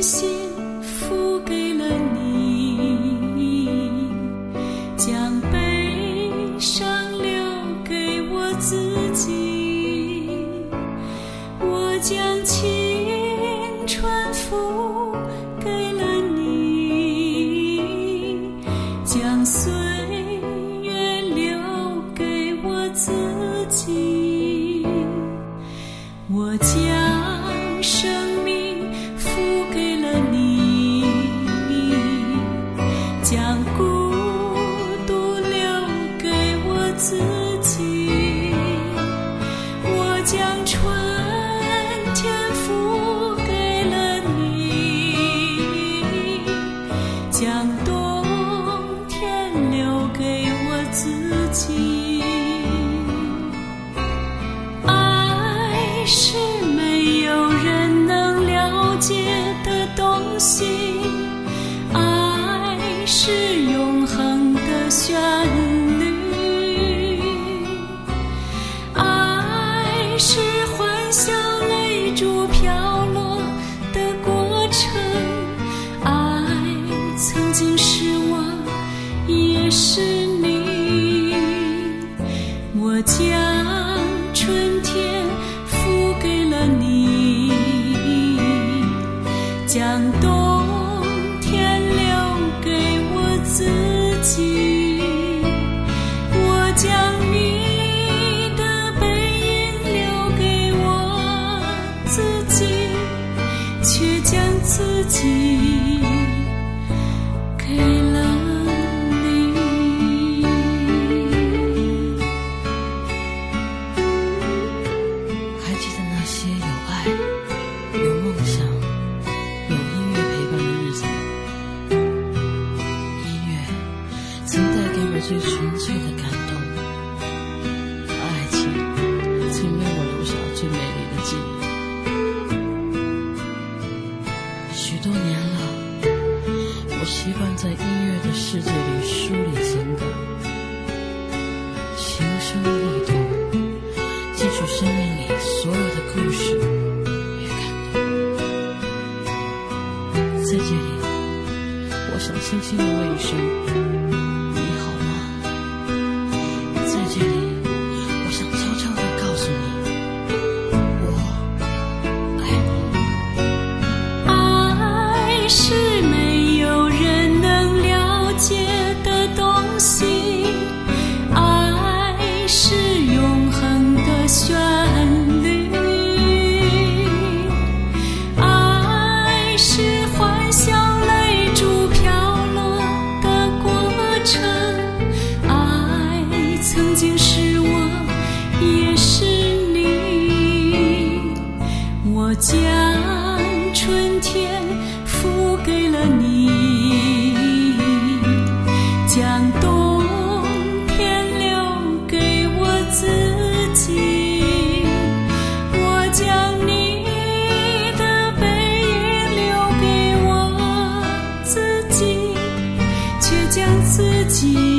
心付给了你，将悲伤留给我自己，我将青春付给了你，将岁月留给我自己，我将生命付给了你，将孤独留给我自己，我将春天付给了你，将冬天留给我自己。爱是没有人能了解的东西，爱是永恒的旋律，爱是欢笑泪珠飘落的过程，爱曾经是我也是你，我将春天付给了你，将冬天留给我自己，我将你的背影留给我自己，却将自己给了你。 还记得那些有爱、有梦想、有音乐陪伴的日子吗？音乐曾带给我最纯粹的感动，爱情曾为我留下最美丽的记忆。许多年了，我习惯在音乐的世界里梳理情感，情深意动，记住生命里所有的故事与感动。在这里，我想轻轻地问一声你好吗？在这里，我想悄悄地告诉你我爱你。 爱是没有人能了解的东西，爱是永恒的旋律，爱是欢笑泪珠飘落的过程，爱曾经是我也是你，我将春天付给了你，将冬天留给我自己，我将你的背影留给我自己，却将自己